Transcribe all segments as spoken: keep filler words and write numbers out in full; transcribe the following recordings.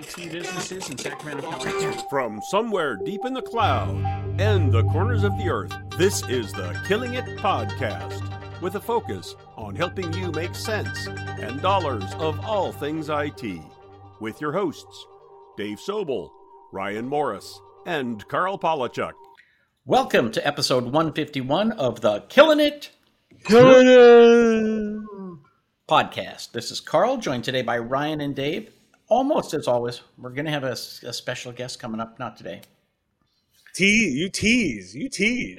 T businesses in Sacramento, California. From somewhere deep in the cloud and the corners of the earth, this is the Killing It Podcast, with a focus on helping you make sense and dollars of all things I T. With your hosts, Dave Sobel, Ryan Morris, and Carl Polachuk. Welcome to episode one fifty-one of the Killing It Killing It Podcast. This is Carl, joined today by Ryan and Dave. Almost as always, we're going to have a, a special guest coming up, not today. Tease, you tease, you tease.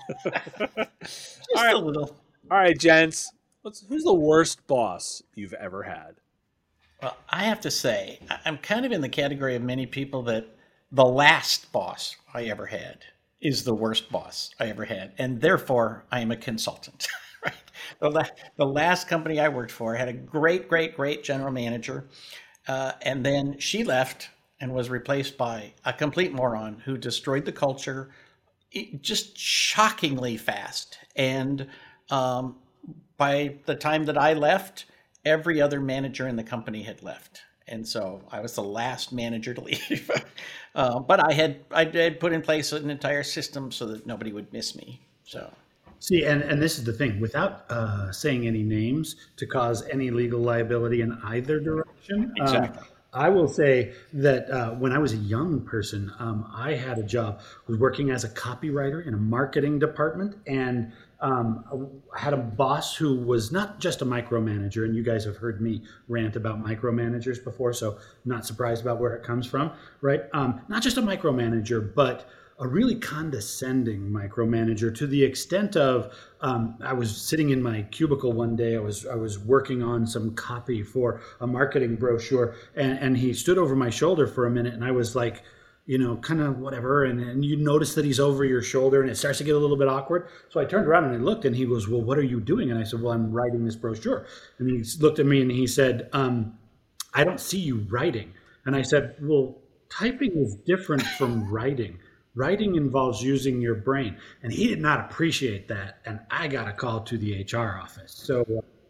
Just all right, a little. all right, gents. What's, who's the worst boss you've ever had? Well, I have to say, I- I'm kind of in the category of many people that the last boss I ever had is the worst boss I ever had, and therefore I am a consultant. Right? The, la- the last company I worked for had a great, great, great general manager, uh, and then she left and was replaced by a complete moron who destroyed the culture it- just shockingly fast. And um, by the time that I left, every other manager in the company had left. And so I was the last manager to leave. uh, but I had I had put in place an entire system so that nobody would miss me. So See, and, and this is the thing, without uh, saying any names to cause any legal liability in either direction. Exactly. Um, I will say that uh, when I was a young person, um, I had a job, was working as a copywriter in a marketing department, and um, I had a boss who was not just a micromanager, and you guys have heard me rant about micromanagers before, so not surprised about where it comes from, right? Um, not just a micromanager, but a really condescending micromanager, to the extent of um, I was sitting in my cubicle one day. I was I was working on some copy for a marketing brochure, and, and he stood over my shoulder for a minute, and I was like, you know, kind of whatever. And, and you notice that he's over your shoulder, and it starts to get a little bit awkward. So I turned around and I looked, and he goes, "Well, what are you doing?" And I said, "Well, I'm writing this brochure." And he looked at me and he said, um, "I don't see you writing." And I said, "Well, typing is different from writing. Writing involves using your brain." And he did not appreciate that. And I got a call to the H R office. So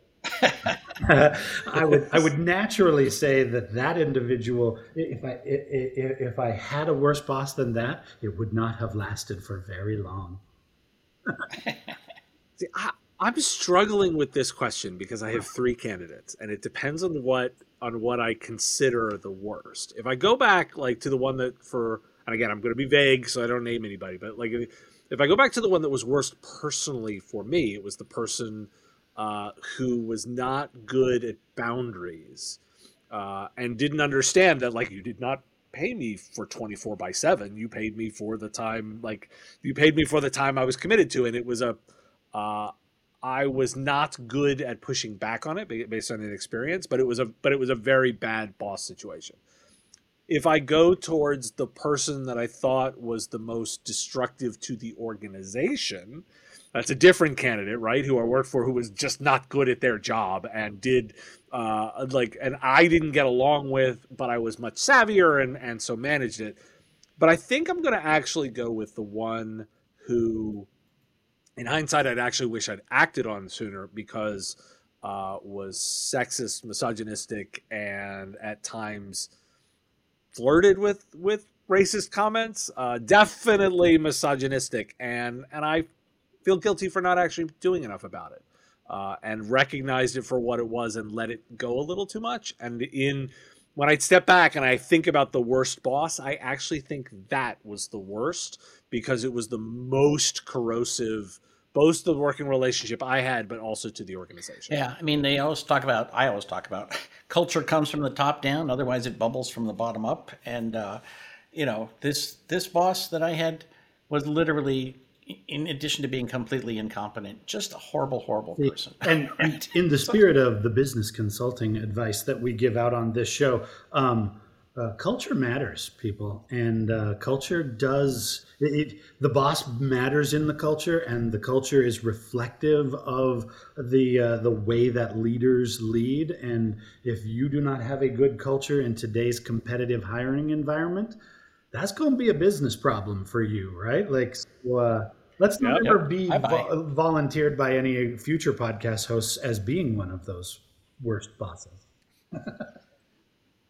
uh, I would I would naturally say that that individual, if I if, if I had a worse boss than that, it would not have lasted for very long. See, I, I'm struggling with this question because I have three candidates, and it depends on what on what I consider the worst. If I go back like to the one that for And again, I'm going to be vague, so I don't name anybody. But like, if I go back to the one that was worst personally for me, it was the person uh, who was not good at boundaries uh, and didn't understand that, like, you did not pay me for twenty-four by seven. You paid me for the time, like, you paid me for the time I was committed to. And it was a, uh, I was not good at pushing back on it based on inexperience, but it was a, but it was a very bad boss situation. If I go towards the person that I thought was the most destructive to the organization, that's a different candidate, right? Who I worked for, who was just not good at their job and did uh, like, and I didn't get along with, but I was much savvier and, and so managed it. But I think I'm going to actually go with the one who, in hindsight, I'd actually wish I'd acted on sooner because uh, was sexist, misogynistic, and at times flirted with with racist comments, uh, definitely misogynistic, and and I feel guilty for not actually doing enough about it, uh, and recognized it for what it was and let it go a little too much. And in when I step back and I think about the worst boss, I actually think that was the worst because it was the most corrosive, both the working relationship I had, but also to the organization. yeah, I mean, they always talk about. I always talk about culture comes from the top down. Otherwise, it bubbles from the bottom up. And uh, you know, this this boss that I had was literally, in addition to being completely incompetent, just a horrible, horrible person. And, and in the spirit of the business consulting advice that we give out on this show, um, uh, culture matters, people. And uh, culture does, it, it, the boss matters in the culture, and the culture is reflective of the uh, the way that leaders lead. And if you do not have a good culture in today's competitive hiring environment, that's going to be a business problem for you, right? Like, so, uh, let's not Yep. ever be Bye-bye. vo- volunteered by any future podcast hosts as being one of those worst bosses.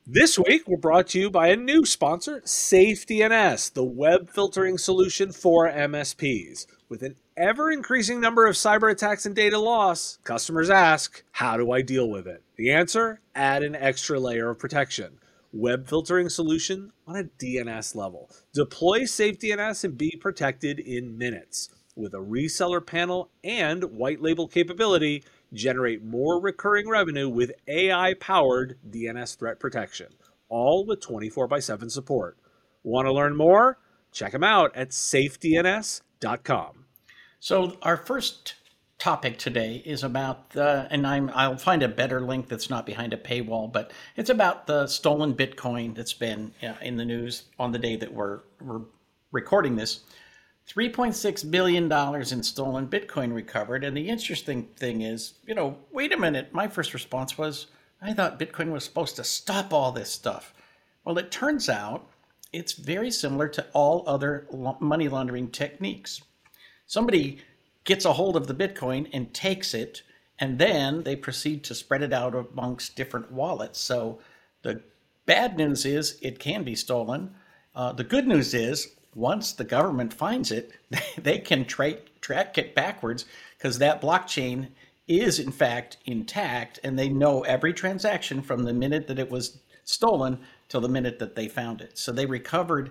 This week, we're brought to you by a new sponsor, SafeDNS, the web filtering solution for M S Ps. With an ever-increasing number of cyber attacks and data loss, customers ask, how do I deal with it? The answer? Add an extra layer of protection. Web filtering solution on a D N S level. Deploy SafeDNS and be protected in minutes. With a reseller panel and white label capability, generate more recurring revenue with A I-powered D N S threat protection, all with twenty-four by seven support. Want to learn more? Check them out at safe D N S dot com. So our first topic today is about the, and I'm, I'll find a better link that's not behind a paywall, but it's about the stolen Bitcoin that's been uh, in the news on the day that we're, we're recording this. three point six billion dollars in stolen Bitcoin recovered. And the interesting thing is, you know, wait a minute. My first response was, I thought Bitcoin was supposed to stop all this stuff. Well, it turns out it's very similar to all other money laundering techniques. Somebody gets a hold of the Bitcoin and takes it, and then they proceed to spread it out amongst different wallets. So the bad news is it can be stolen. Uh, the good news is once the government finds it, they can tra- track it backwards because that blockchain is in fact intact, and they know every transaction from the minute that it was stolen till the minute that they found it. So they recovered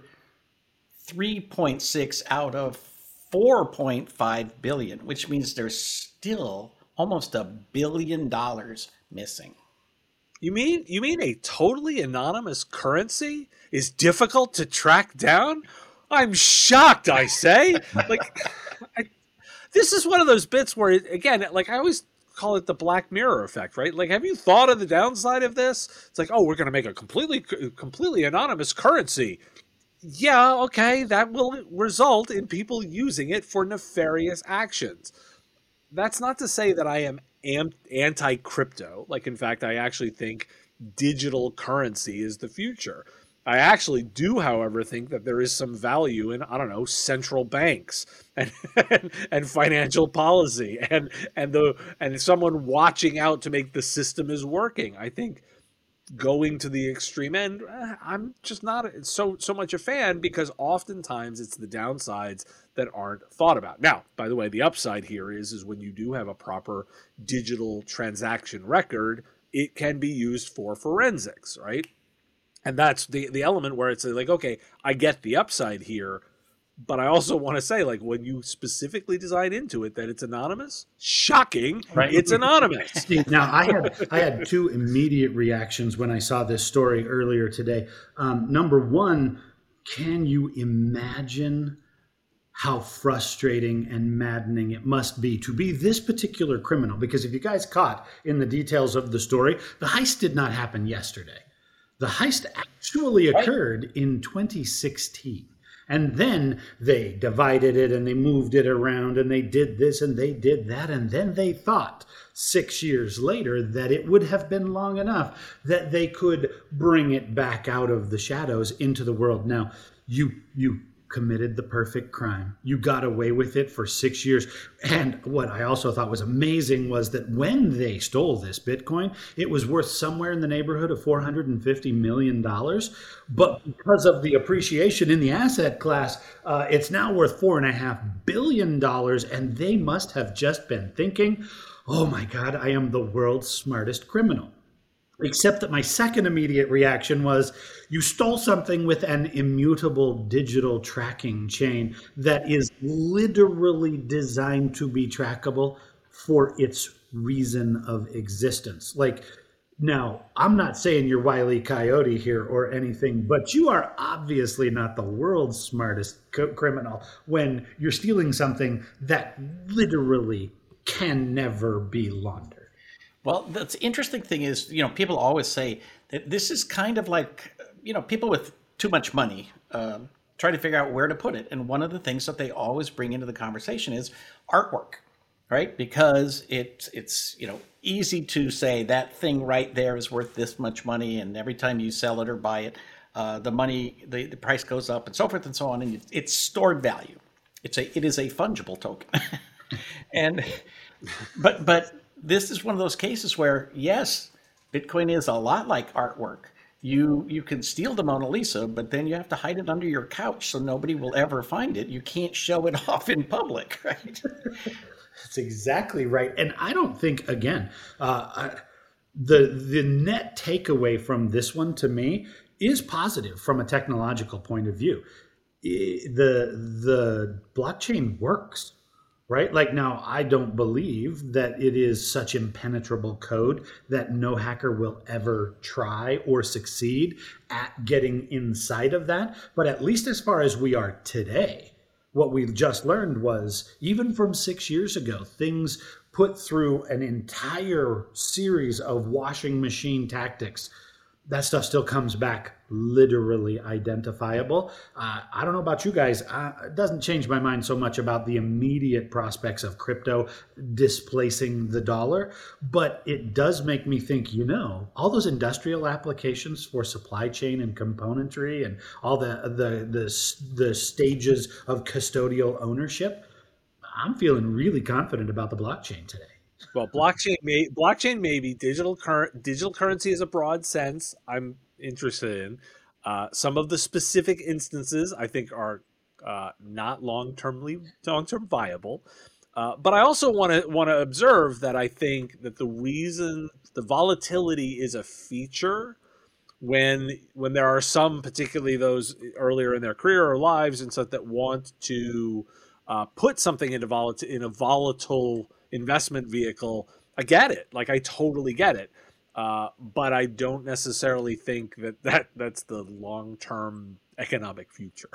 three point six out of four point five billion, which means there's still almost a billion dollars missing. You mean you mean a totally anonymous currency is difficult to track down? I'm shocked, I say. Like, I, this is one of those bits where, it, again, like I always call it the Black Mirror effect, right? Like, have you thought of the downside of this? It's like, oh, we're going to make a completely, completely anonymous currency. Yeah, okay, that will result in people using it for nefarious actions. That's not to say that I am anti-crypto. Like, in fact, I actually think digital currency is the future. I actually do, however, think that there is some value in, I don't know, central banks and and, and financial policy and and the and someone watching out to make the system is working. I think going to the extreme end, I'm just not so so much a fan, because oftentimes it's the downsides that aren't thought about. Now, by the way, the upside here is is when you do have a proper digital transaction record, it can be used for forensics, right? And that's the, the element where it's like, okay, I get the upside here, but I also want to say, like, when you specifically design into it that it's anonymous, shocking, right? It's anonymous. Now, I had I had two immediate reactions when I saw this story earlier today. Um, number one, can you imagine how frustrating and maddening it must be to be this particular criminal? Because if you guys caught in the details of the story, the heist did not happen yesterday. The heist actually occurred in twenty sixteen. And then they divided it and they moved it around and they did this and they did that. And then they thought six years later that it would have been long enough that they could bring it back out of the shadows into the world. Now, you you committed the perfect crime. You got away with it for six years. And what I also thought was amazing was that when they stole this Bitcoin, it was worth somewhere in the neighborhood of four hundred fifty million dollars. But because of the appreciation in the asset class, uh, it's now worth four and a half billion dollars. And they must have just been thinking, oh my God, I am the world's smartest criminal. Except that my second immediate reaction was, you stole something with an immutable digital tracking chain that is literally designed to be trackable for its reason of existence. Like, now, I'm not saying you're Wile E. Coyote here or anything, but you are obviously not the world's smartest co- criminal when you're stealing something that literally can never be laundered. Well, the interesting thing is, you know, people always say that this is kind of like, you know, people with too much money uh, try to figure out where to put it. And one of the things that they always bring into the conversation is artwork, right? Because it, it's, you know, easy to say that thing right there is worth this much money. And every time you sell it or buy it, uh, the money, the, the price goes up and so forth and so on. And it's stored value. It's a, it is a fungible token. and, but, but, this is one of those cases where, yes, Bitcoin is a lot like artwork. You you can steal the Mona Lisa, but then you have to hide it under your couch so nobody will ever find it. You can't show it off in public, right? That's exactly right. And I don't think, again, uh, I, the the net takeaway from this one to me is positive from a technological point of view. The the blockchain works. Right? Like now, I don't believe that it is such impenetrable code that no hacker will ever try or succeed at getting inside of that. But at least as far as we are today, what we just learned was even from six years ago, things put through an entire series of washing machine tactics. That stuff still comes back literally identifiable. Uh, I don't know about you guys. Uh, it doesn't change my mind so much about the immediate prospects of crypto displacing the dollar, but it does make me think, you know, all those industrial applications for supply chain and componentry and all the the the, the stages of custodial ownership, I'm feeling really confident about the blockchain today. Well, blockchain may blockchain may be digital current digital currency is a broad sense I'm interested in. Uh, some of the specific instances I think are uh, not long termly long term viable. Uh, but I also want to want to observe that I think that the reason the volatility is a feature when when there are some, particularly those earlier in their career or lives and such, that want to uh, put something into volat- in a volatile investment vehicle. I get it. Like, I totally get it. Uh, but I don't necessarily think that, that that's the long-term economic future.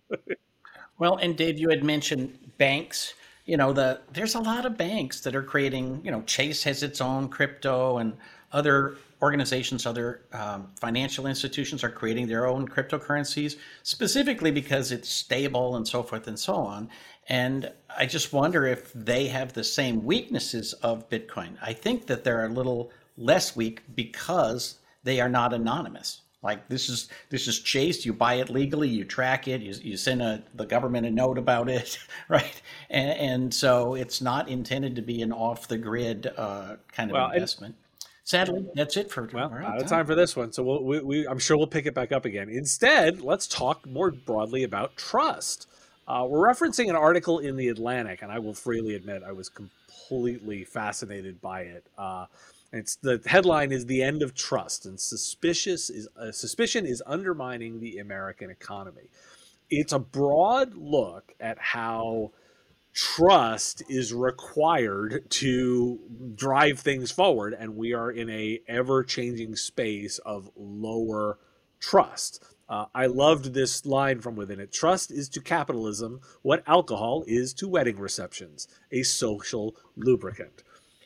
Well, and Dave, you had mentioned banks. You know, the there's a lot of banks that are creating, you know, Chase has its own crypto, and other organizations, other um, financial institutions are creating their own cryptocurrencies, specifically because it's stable and so forth and so on. And I just wonder if they have the same weaknesses of Bitcoin. I think that they're a little less weak because they are not anonymous. Like, this is this is Chase. You buy it legally, you track it, you, you send a, the government a note about it, right? And, and so it's not intended to be an off-the-grid uh, kind of well, investment. And, Sadly, that's it for well, right, out of time for this one. So we'll, we, we, I'm sure we'll pick it back up again. Instead, let's talk more broadly about trust. Uh, we're referencing an article in The Atlantic, and I will freely admit I was completely fascinated by it. Uh, it's the headline is "The End of Trust," and suspicious is uh, suspicion is undermining the American economy. It's a broad look at how trust is required to drive things forward, and we are in a ever-changing space of lower trust. Uh, I loved this line from within it. Trust is to capitalism what alcohol is to wedding receptions, a social lubricant.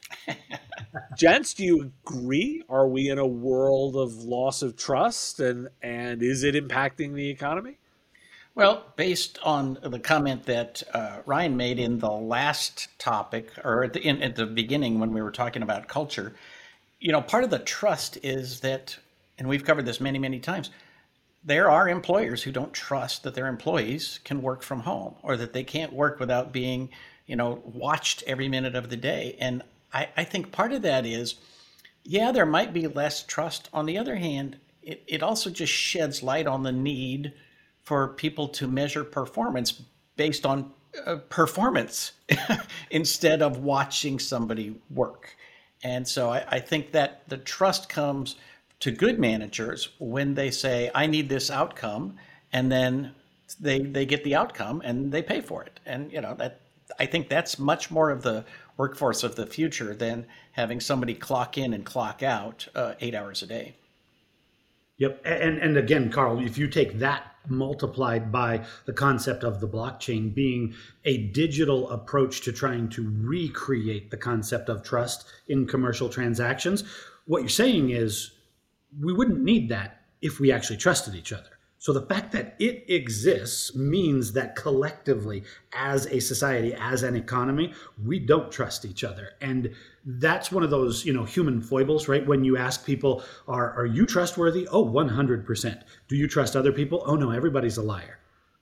Gents, do you agree? Are we in a world of loss of trust, and, and is it impacting the economy? Well, based on the comment that uh, Ryan made in the last topic, or at the, in, at the beginning when we were talking about culture, you know, part of the trust is that, and we've covered this many, many times, there are employers who don't trust that their employees can work from home, or that they can't work without being, you know, watched every minute of the day. And I, I think part of that is, yeah, there might be less trust. On the other hand, it, it also just sheds light on the need for people to measure performance based on uh, performance instead of watching somebody work. And so I, I think that the trust comes to good managers when they say, I need this outcome, and then they they get the outcome and they pay for it. And, you know, that I think that's much more of the workforce of the future than having somebody clock in and clock out uh, eight hours a day. Yep. And, and again, Carl, if you take that multiplied by the concept of the blockchain being a digital approach to trying to recreate the concept of trust in commercial transactions, what you're saying is we wouldn't need that if we actually trusted each other. So the fact that it exists means that collectively, as a society, as an economy, we don't trust each other. And that's one of those, you know, human foibles, right? When you ask people, are, are you trustworthy? Oh, one hundred percent. Do you trust other people? Oh, no, everybody's a liar.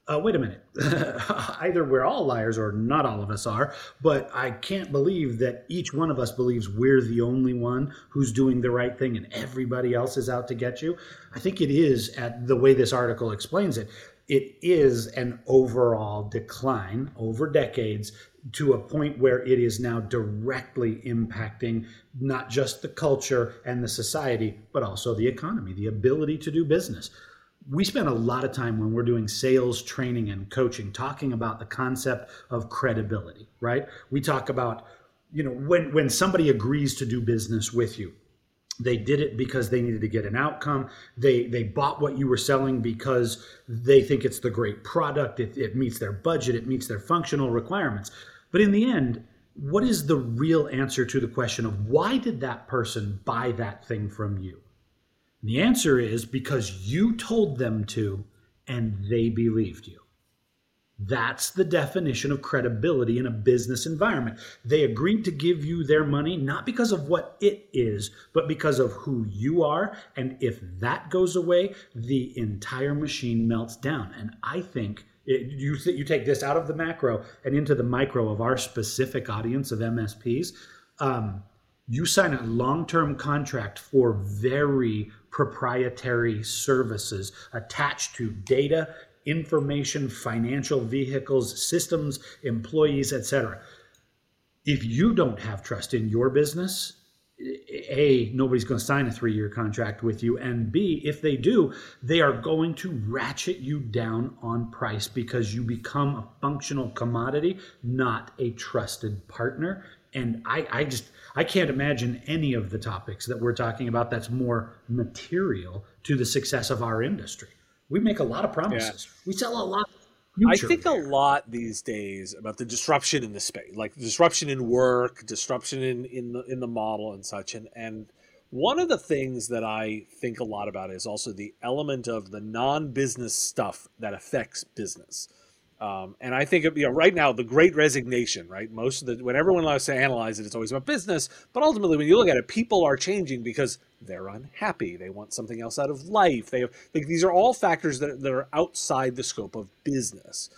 uh, wait a minute, either we're all liars or not all of us are, but I can't believe that each one of us believes we're the only one who's doing the right thing and everybody else is out to get you. I think it is, at the way this article explains it, it is an overall decline over decades to a point where it is now directly impacting not just the culture and the society, but also the economy, the ability to do business. We spend a lot of time when we're doing sales training and coaching talking about the concept of credibility, right? We talk about, you know, when, when somebody agrees to do business with you, they did it because they needed to get an outcome. They they bought what you were selling because they think it's the great product. It, it meets their budget. It meets their functional requirements. But in the end, what is the real answer to the question of why did that person buy that thing from you? And the answer is because you told them to and they believed you. That's the definition of credibility in a business environment. They agreed to give you their money, not because of what it is, but because of who you are. And if that goes away, the entire machine melts down. And I think it, you, you take this out of the macro and into the micro of our specific audience of M S Ps. Um, you sign a long-term contract for very proprietary services attached to data, information, financial vehicles, systems, employees, et cetera. If you don't have trust in your business, A, nobody's going to sign a three-year contract with you, and B, if they do, they are going to ratchet you down on price because you become a functional commodity, not a trusted partner. And I, I just, I can't imagine any of the topics that we're talking about that's more material to the success of our industry. We make a lot of promises. Yeah. We sell a lot. I think there. a lot these days about the disruption in the space, like disruption in work, disruption in, in the in the model and such. And and one of the things that I think a lot about is also the element of the non-business stuff that affects business. Um, and I think, you know, right now, the Great Resignation, right? Most of the, when everyone loves to analyze it, it's always about business. But ultimately, when you look at it, people are changing because they're unhappy. They want something else out of life. They have, like, these are all factors that, that are outside the scope of business.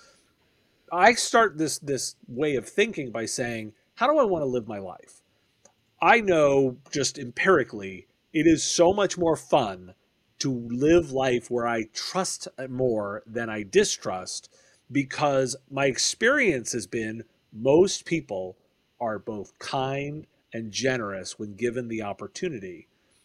I start this, this way of thinking by saying, how do I want to live my life? I know just empirically, it is so much more fun to live life where I trust more than I distrust, because my experience has been most people are both kind and generous when given the opportunity.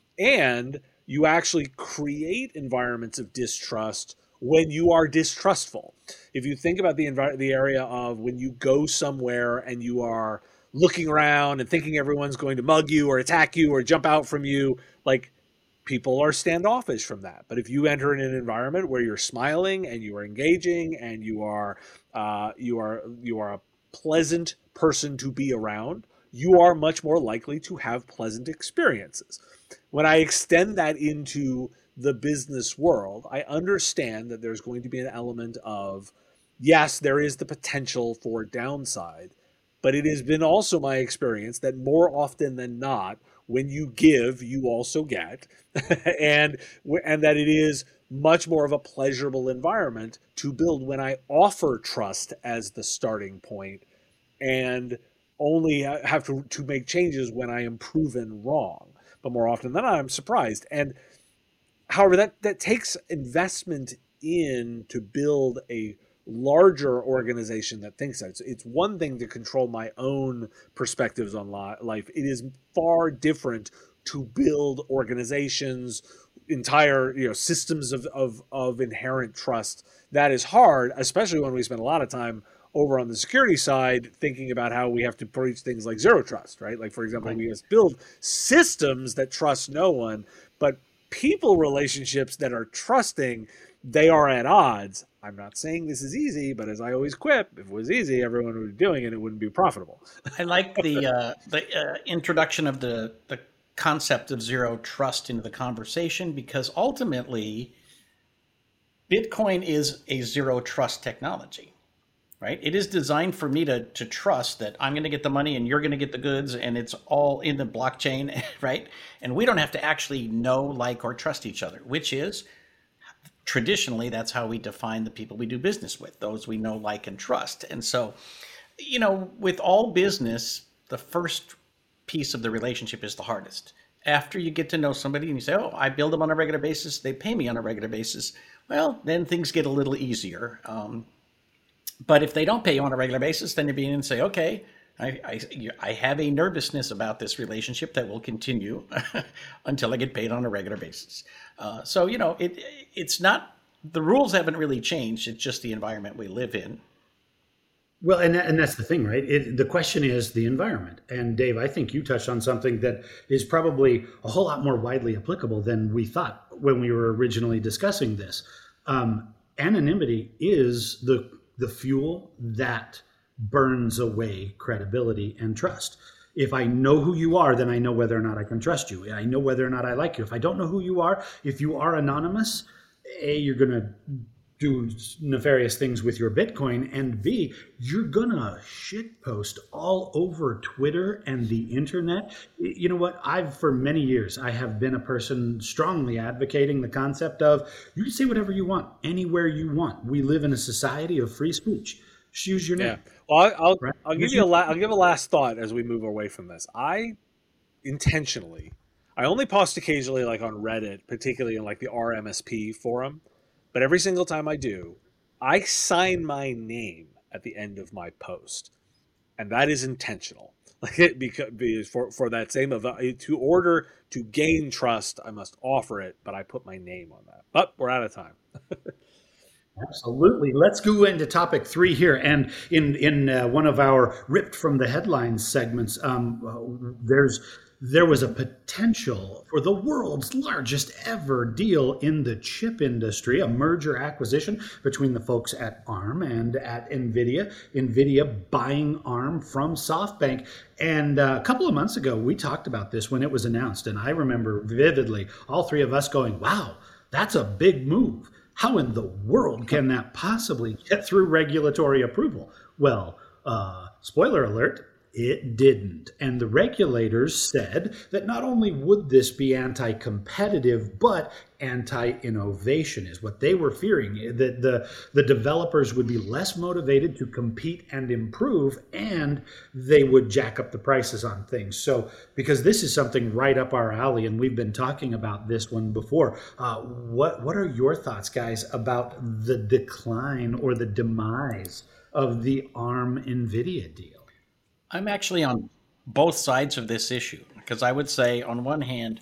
And you actually create environments of distrust when you are distrustful. If you think about the envi- the area of when you go somewhere and you are looking around and thinking everyone's going to mug you or attack you or jump out from you, like, people are standoffish from that. But if you enter in an environment where you're smiling and you are engaging and you are uh, you are you are a pleasant person to be around, you are much more likely to have pleasant experiences. When I extend that into the business world, I understand that there's going to be an element of, yes, there is the potential for downside, but it has been also my experience that more often than not, when you give, you also get, and and that it is much more of a pleasurable environment to build when I offer trust as the starting point and only have to, to make changes when I am proven wrong. But more often than not, I'm surprised. And however, that, that takes investment in to build a larger organization that thinks that. It's, it's one thing to control my own perspectives on life. It is far different to build organizations, entire, you know, systems of, of, of inherent trust. That is hard, especially when we spend a lot of time over on the security side thinking about how we have to preach things like zero trust, right? Like, for example, right. we must build systems that trust no one, but people relationships that are trusting, they are at odds. I'm not saying this is easy, but as I always quip, if it was easy, everyone would be doing it. It wouldn't be profitable. I like the uh, the uh, introduction of the, the concept of zero trust into the conversation, because ultimately, Bitcoin is a zero trust technology, right? It is designed for me to, to trust that I'm going to get the money and you're going to get the goods, and it's all in the blockchain, right? And we don't have to actually know, like, or trust each other, which is traditionally, that's how we define the people we do business with, those we know, like, and trust. And so, you know, with all business, the first piece of the relationship is the hardest. After you get to know somebody and you say, oh, I bill them on a regular basis, they pay me on a regular basis, well, then things get a little easier. Um, but if they don't pay you on a regular basis, then you begin and say, okay, I, I, I have a nervousness about this relationship that will continue until I get paid on a regular basis. Uh, so, you know, it it's not, the rules haven't really changed. It's just the environment we live in. Well, and that, and that's the thing, right? It, the question is the environment. And Dave, I think you touched on something that is probably a whole lot more widely applicable than we thought when we were originally discussing this. Um, anonymity is the the fuel that burns away credibility and trust. If I know who you are, then I know whether or not I can trust you. I know whether or not I like you. If I don't know who you are, if you are anonymous, A, you're going to do nefarious things with your Bitcoin, and B, you're gonna shitpost all over Twitter and the internet. You know what? I've, for many years, I have been a person strongly advocating the concept of you can say whatever you want, anywhere you want. We live in a society of free speech. Just use your name. Yeah. Well, I'll, right? I'll give you a la- I'll give a last thought as we move away from this. I intentionally, I only post occasionally, like on Reddit, particularly in like the R M S P forum. But every single time I do, I sign my name at the end of my post, and that is intentional. Like it because, because for for that same of to order to gain trust, I must offer it, but I put my name on that. But we're out of time. Absolutely. Let's go into topic three here. And in in uh, one of our ripped from the headlines segments, um, uh, there's. There was a potential for the world's largest ever deal in the chip industry, a merger acquisition between the folks at ARM and at NVIDIA. NVIDIA buying ARM from SoftBank. And uh, a couple of months ago, we talked about this when it was announced. And I remember vividly all three of us going, wow, that's a big move. How in the world can that possibly get through regulatory approval? Well, uh, spoiler alert. It didn't. And the regulators said that not only would this be anti-competitive, but anti-innovation is what they were fearing, that the, the developers would be less motivated to compete and improve, and they would jack up the prices on things. So, because this is something right up our alley, and we've been talking about this one before, uh, what, what are your thoughts, guys, about the decline or the demise of the ARM NVIDIA deal? I'm actually on both sides of this issue because I would say, on one hand,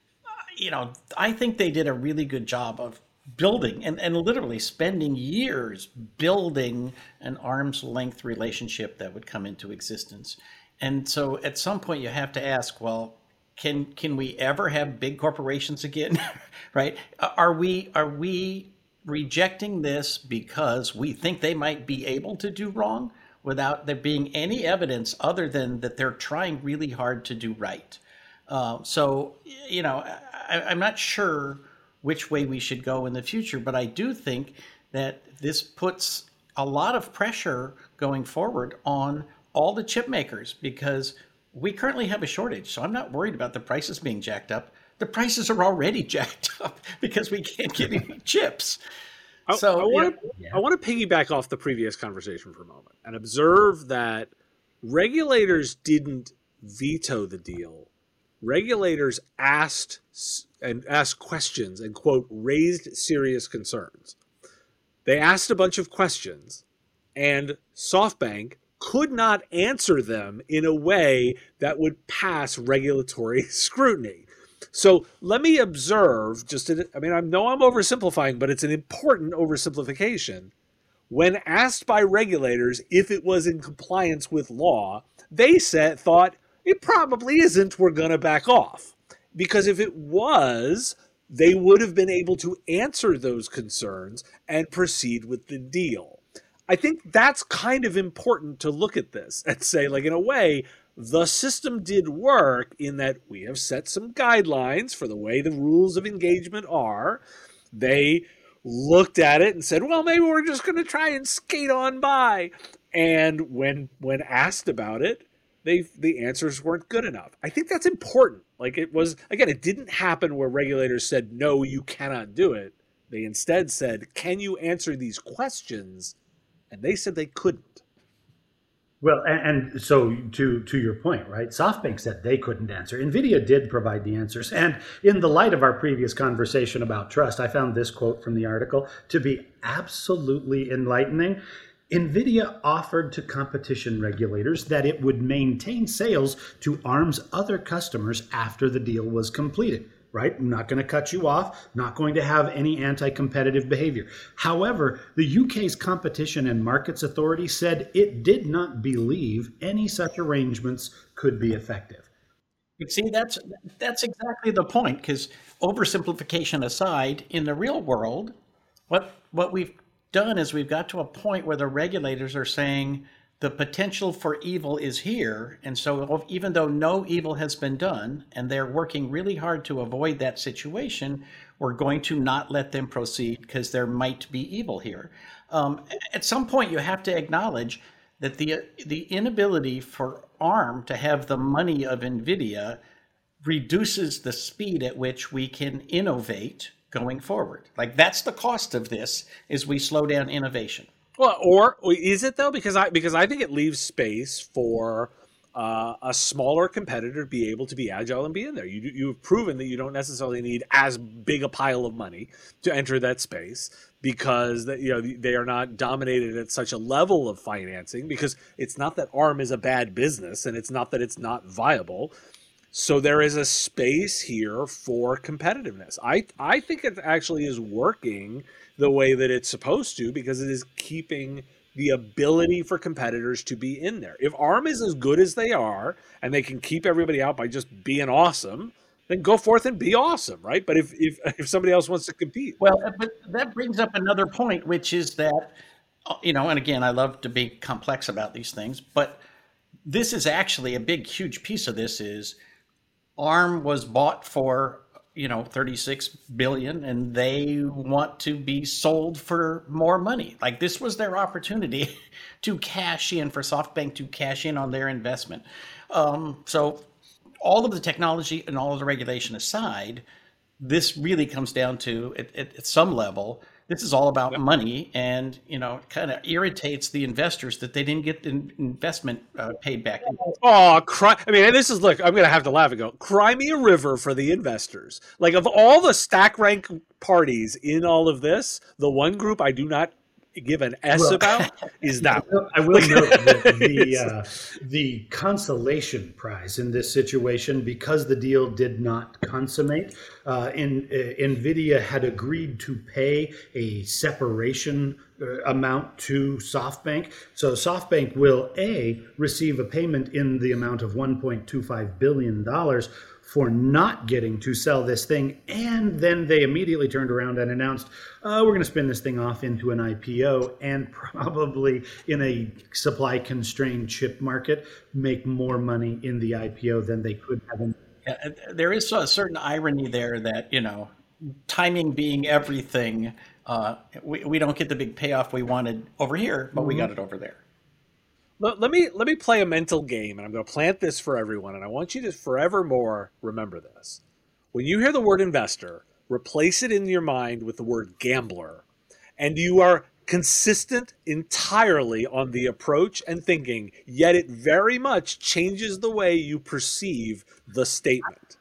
you know, I think they did a really good job of building and, and literally spending years building an arm's length relationship that would come into existence. And so at some point you have to ask, well, can can we ever have big corporations again? Right? Are we are we rejecting this because we think they might be able to do wrong, without there being any evidence other than that they're trying really hard to do right? Uh, so, you know, I, I'm not sure which way we should go in the future, but I do think that this puts a lot of pressure going forward on all the chip makers because we currently have a shortage. So I'm not worried about the prices being jacked up. The prices are already jacked up because we can't get any chips. So I, I want to yeah. I want to piggyback off the previous conversation for a moment and observe that regulators didn't veto the deal. Regulators asked and asked questions and, quote, raised serious concerns. They asked a bunch of questions, and SoftBank could not answer them in a way that would pass regulatory scrutiny. So let me observe, just to, I mean, I know I'm oversimplifying, but it's an important oversimplification. When asked by regulators if it was in compliance with law, they said, thought, it probably isn't, we're going to back off. Because if it was, they would have been able to answer those concerns and proceed with the deal. I think that's kind of important to look at this and say, like, in a way, the system did work in that we have set some guidelines for the way the rules of engagement are. They looked at it and said, well, maybe we're just going to try and skate on by. And when when asked about it, they the answers weren't good enough. I think that's important. Like it was, again, it didn't happen where regulators said, no, you cannot do it. They instead said, can you answer these questions? And they said they couldn't. Well, and, and so to to your point, right? SoftBank said they couldn't answer. NVIDIA did provide the answers. And in the light of our previous conversation about trust, I found this quote from the article to be absolutely enlightening. NVIDIA offered to competition regulators that it would maintain sales to Arm's other customers after the deal was completed. Right? I'm not going to cut you off, not going to have any anti-competitive behavior. However, the U K's Competition and Markets Authority said it did not believe any such arrangements could be effective. But see, that's that's exactly the point, because oversimplification aside, in the real world, what what we've done is we've got to a point where the regulators are saying the potential for evil is here. And so even though no evil has been done, and they're working really hard to avoid that situation, we're going to not let them proceed because there might be evil here. Um, at some point, you have to acknowledge that the the inability for ARM to have the money of NVIDIA reduces the speed at which we can innovate going forward. Like, that's the cost of this, is we slow down innovation. Well, or is it though? Because I because I think it leaves space for uh, a smaller competitor to be able to be agile and be in there. You you've proven that you don't necessarily need as big a pile of money to enter that space, because that you know they are not dominated at such a level of financing. Because it's not that ARM is a bad business, and it's not that it's not viable. So there is a space here for competitiveness. I I think it actually is working the way that it's supposed to, because it is keeping the ability for competitors to be in there. If ARM is as good as they are, and they can keep everybody out by just being awesome, then go forth and be awesome, right? But if if, if somebody else wants to compete. Well, but that brings up another point, which is that, you know, and again, I love to be complex about these things, but this is actually a big, huge piece of this is ARM was bought for, you know, thirty-six billion, and they want to be sold for more money. Like, this was their opportunity to cash in, for SoftBank to cash in on their investment. Um, so all of the technology and all of the regulation aside, this really comes down to, at, at, at some level, this is all about yep. money, and, you know, it kind of irritates the investors that they didn't get the investment uh, paid back. Oh, cry. I mean, this is, look, I'm going to have to laugh and go, cry me a river for the investors. Like, of all the stack rank parties in all of this, the one group I do not give an S well, about is that. I will note that the, uh, the consolation prize in this situation, because the deal did not consummate, uh, in, uh, NVIDIA had agreed to pay a separation uh, amount to SoftBank. So SoftBank will, A, receive a payment in the amount of one point two five billion dollars for not getting to sell this thing. And then they immediately turned around and announced, uh, we're going to spin this thing off into an I P O, and probably in a supply constrained chip market, make more money in the I P O than they could have. In- yeah, there is a certain irony there that, you know, timing being everything, uh, we, we don't get the big payoff we wanted over here, but mm-hmm. we got it over there. Let, let me let me play a mental game, and I'm going to plant this for everyone, and I want you to forevermore remember this. When you hear the word investor, replace it in your mind with the word gambler, and you are consistent entirely on the approach and thinking, yet it very much changes the way you perceive the statement.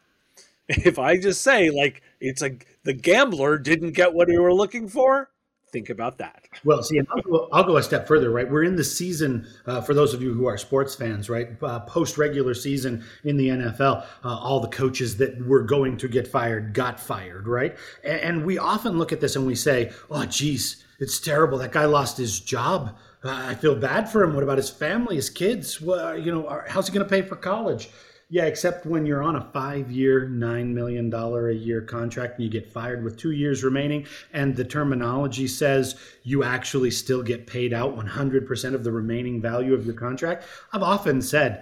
If I just say, like, it's like the gambler didn't get what he were looking for, think about that. Well, see, I'll go, I'll go a step further, right? We're in the season, uh, for those of you who are sports fans, right? Uh, post-regular season in the N F L, uh, all the coaches that were going to get fired got fired, right? And, and we often look at this and we say, oh, geez, it's terrible. That guy lost his job. Uh, I feel bad for him. What about his family, his kids? Well, you know, how's he going to pay for college? Yeah, except when you're on a five-year, nine million dollars a year contract and you get fired with two years remaining, and the terminology says you actually still get paid out one hundred percent of the remaining value of your contract. I've often said,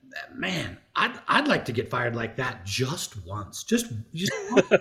man, I'd, I'd like to get fired like that just once. Just, just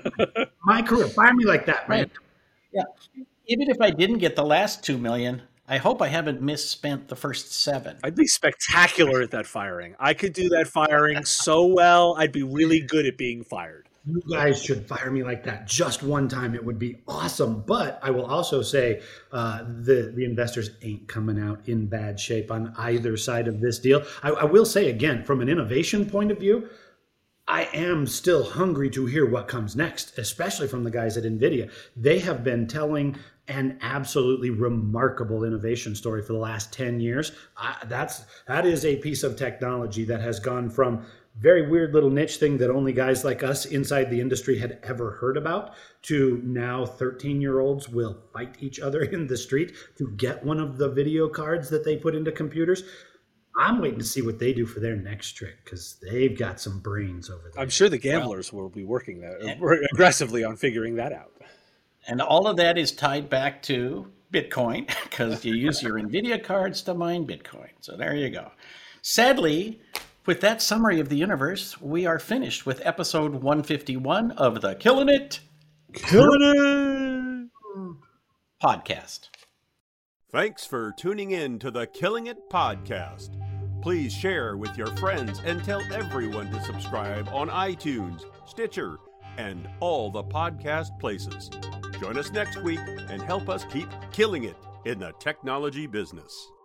my career. Fire me like that, man. Right. Yeah. Even if I didn't get the last two million dollars, I hope I haven't misspent the first seven. I'd be spectacular at that firing. I could do that firing so well. I'd be really good at being fired. you guys should fire me like that just one time. It would be awesome. But I will also say uh, the, the investors ain't coming out in bad shape on either side of this deal. I, I will say again, from an innovation point of view, I am still hungry to hear what comes next, especially from the guys at NVIDIA. They have been telling an absolutely remarkable innovation story for the last ten years. Uh, that's, that is a piece of technology that has gone from very weird little niche thing that only guys like us inside the industry had ever heard about to now thirteen-year-olds will fight each other in the street to get one of the video cards that they put into computers. I'm waiting to see what they do for their next trick because they've got some brains over there. I'm sure the gamblers well, will be working that and, aggressively on figuring that out. And all of that is tied back to Bitcoin because you use your NVIDIA cards to mine Bitcoin. So there you go. Sadly, with that summary of the universe, we are finished with episode one fifty-one of the Killing It, Killing It podcast. Thanks for tuning in to the Killing It podcast. Please share with your friends and tell everyone to subscribe on iTunes, Stitcher, and all the podcast places. Join us next week and help us keep killing it in the technology business.